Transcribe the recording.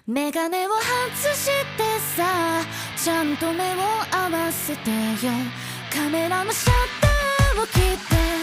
メガネを外してさ、ちゃんと目を合わせてよ。カメラのシャッターを切って